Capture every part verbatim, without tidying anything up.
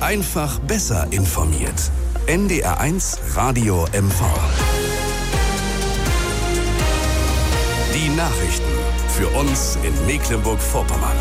Einfach besser informiert. N D R eins Radio M V. Die Nachrichten für uns in Mecklenburg-Vorpommern.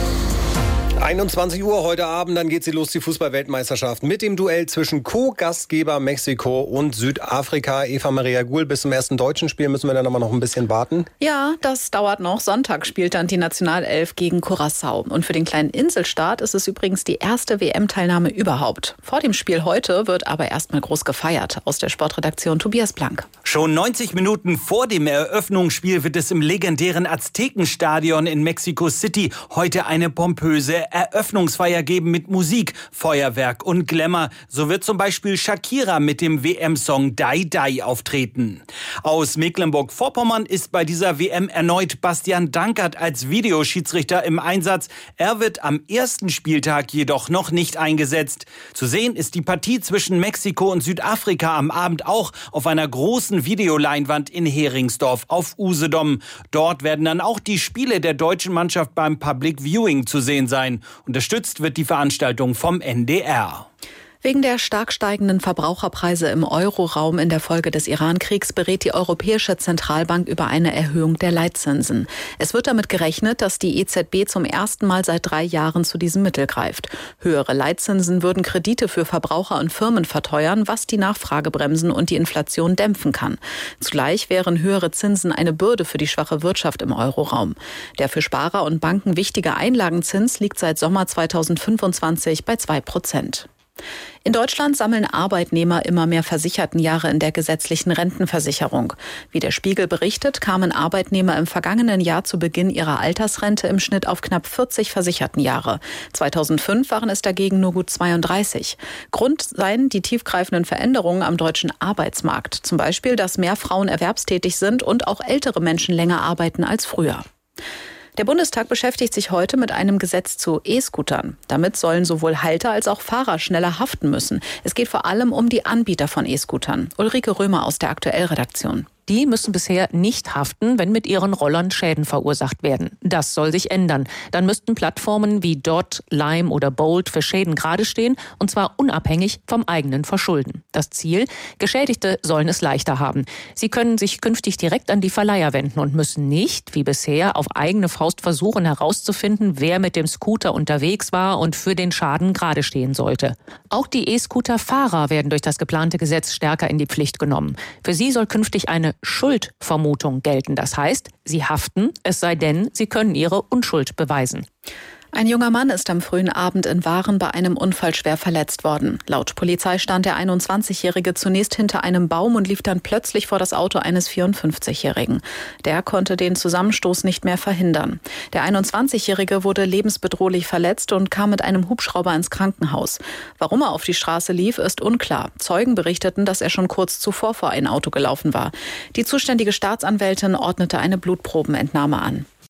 einundzwanzig Uhr heute Abend, dann geht sie los, die Fußball-Weltmeisterschaft mit dem Duell zwischen Co-Gastgeber Mexiko und Südafrika. Eva Maria Guhl, bis zum ersten deutschen Spiel müssen wir dann aber noch ein bisschen warten. Ja, das dauert noch. Sonntag spielt dann die Nationalelf gegen Curaçao. Und für den kleinen Inselstaat ist es übrigens die erste W M-Teilnahme überhaupt. Vor dem Spiel heute wird aber erstmal groß gefeiert. Aus der Sportredaktion Tobias Blank. Schon neunzig Minuten vor dem Eröffnungsspiel wird es im legendären Aztekenstadion in Mexico City heute eine pompöse Eröffnungsfeier geben mit Musik, Feuerwerk und Glamour. So wird zum Beispiel Shakira mit dem W M-Song Die Die auftreten. Aus Mecklenburg-Vorpommern ist bei dieser W M erneut Bastian Dankert als Videoschiedsrichter im Einsatz. Er wird am ersten Spieltag jedoch noch nicht eingesetzt. Zu sehen ist die Partie zwischen Mexiko und Südafrika am Abend auch auf einer großen Videoleinwand in Heringsdorf auf Usedom. Dort werden dann auch die Spiele der deutschen Mannschaft beim Public Viewing zu sehen sein. Unterstützt wird die Veranstaltung vom N D R. Wegen der stark steigenden Verbraucherpreise im Euroraum in der Folge des Iran-Kriegs berät die Europäische Zentralbank über eine Erhöhung der Leitzinsen. Es wird damit gerechnet, dass die E Z B zum ersten Mal seit drei Jahren zu diesem Mittel greift. Höhere Leitzinsen würden Kredite für Verbraucher und Firmen verteuern, was die Nachfrage bremsen und die Inflation dämpfen kann. Zugleich wären höhere Zinsen eine Bürde für die schwache Wirtschaft im Euroraum. Der für Sparer und Banken wichtige Einlagenzins liegt seit Sommer zweitausendfünfundzwanzig bei zwei Prozent. In Deutschland sammeln Arbeitnehmer immer mehr Versichertenjahre in der gesetzlichen Rentenversicherung. Wie der Spiegel berichtet, kamen Arbeitnehmer im vergangenen Jahr zu Beginn ihrer Altersrente im Schnitt auf knapp vierzig Versichertenjahre. zweitausendfünf waren es dagegen nur gut zweiunddreißig. Grund seien die tiefgreifenden Veränderungen am deutschen Arbeitsmarkt. Zum Beispiel, dass mehr Frauen erwerbstätig sind und auch ältere Menschen länger arbeiten als früher. Der Bundestag beschäftigt sich heute mit einem Gesetz zu E-Scootern. Damit sollen sowohl Halter als auch Fahrer schneller haften müssen. Es geht vor allem um die Anbieter von E-Scootern. Ulrike Römer aus der Aktuell-Redaktion. Die müssen bisher nicht haften, wenn mit ihren Rollern Schäden verursacht werden. Das soll sich ändern. Dann müssten Plattformen wie Dot, Lime oder Bolt für Schäden gerade stehen, und zwar unabhängig vom eigenen Verschulden. Das Ziel: Geschädigte sollen es leichter haben. Sie können sich künftig direkt an die Verleiher wenden und müssen nicht, wie bisher, auf eigene Faust versuchen herauszufinden, wer mit dem Scooter unterwegs war und für den Schaden gerade stehen sollte. Auch die E-Scooter-Fahrer werden durch das geplante Gesetz stärker in die Pflicht genommen. Für sie soll künftig eine Schuldvermutung gelten. Das heißt, sie haften, es sei denn, sie können ihre Unschuld beweisen. Ein junger Mann ist am frühen Abend in Waren bei einem Unfall schwer verletzt worden. Laut Polizei stand der einundzwanzigjährige zunächst hinter einem Baum und lief dann plötzlich vor das Auto eines vierundfünfzigjährigen. Der konnte den Zusammenstoß nicht mehr verhindern. Der einundzwanzigjährige wurde lebensbedrohlich verletzt und kam mit einem Hubschrauber ins Krankenhaus. Warum er auf die Straße lief, ist unklar. Zeugen berichteten, dass er schon kurz zuvor vor ein Auto gelaufen war. Die zuständige Staatsanwältin ordnete eine Blutprobenentnahme an.